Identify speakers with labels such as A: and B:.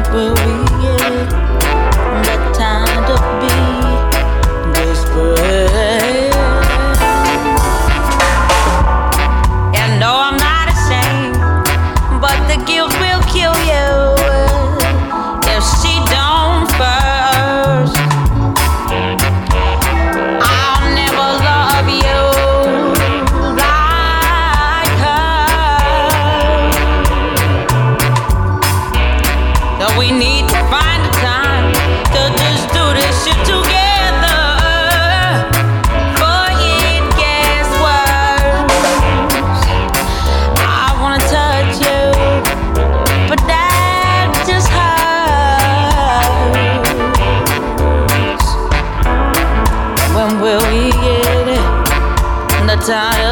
A: will we get the time to be desperate? And no, I'm not ashamed, but the guilt will kill you if she don't first. I'll never love you like her. So we need to find a time to just do this shit together, for it gets worse. I wanna touch you, but that just hurts. When will we get it? The time